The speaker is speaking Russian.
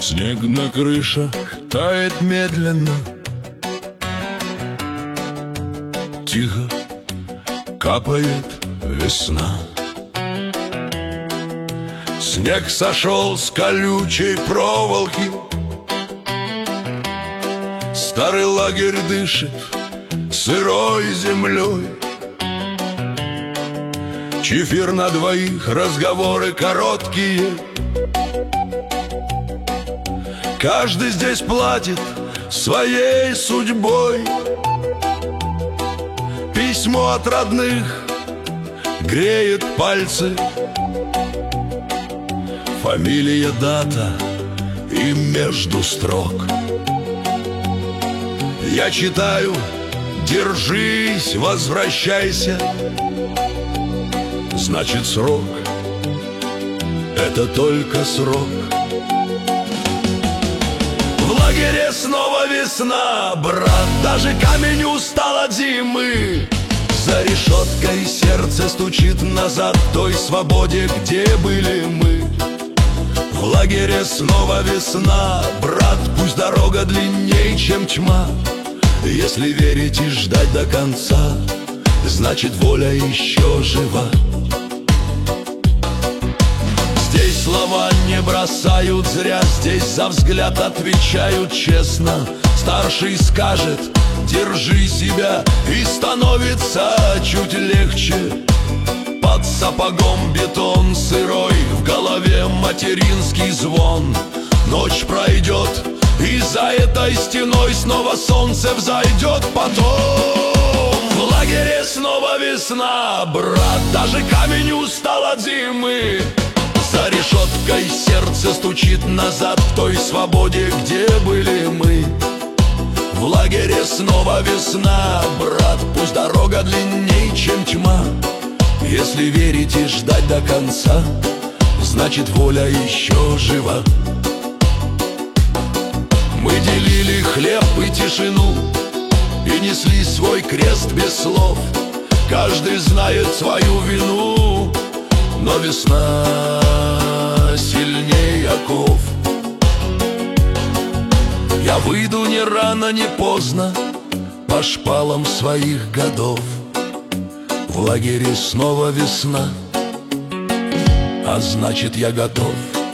Снег на крышах тает медленно, тихо капает весна. Снег сошел с колючей проволоки, старый лагерь дышит сырой землей. Чефир на двоих, разговоры короткие, каждый здесь платит своей судьбой. Письмо от родных греет пальцы, фамилия, дата и между строк. Я читаю: держись, возвращайся. Значит, срок — это только срок. В лагере снова весна, брат, даже камень устал от зимы. За решеткой сердце стучит назад к той свободе, где были мы. В лагере снова весна, брат, пусть дорога длинней, чем тьма. Если верить и ждать до конца, значит, воля еще жива. Здесь слова не бросают зря, здесь за взгляд отвечают честно. Старший скажет: держи себя, и становится чуть легче. Под сапогом бетон сырой, в голове материнский звон. Ночь пройдет, и за этой стеной снова солнце взойдет потом. В лагере снова весна, брат, даже камень устал от зимы. За решеткой сердце стучит назад к той свободе, где были мы. В лагере снова весна, брат, пусть дорога длинней, чем тьма. Если верить и ждать до конца, значит, воля еще жива. Мы делили хлеб и тишину, и несли свой крест без слов. Каждый знает свою вину, но весна сильней оков. Я выйду не рано, не поздно, по шпалам своих годов. В лагере снова весна, а значит, я готов.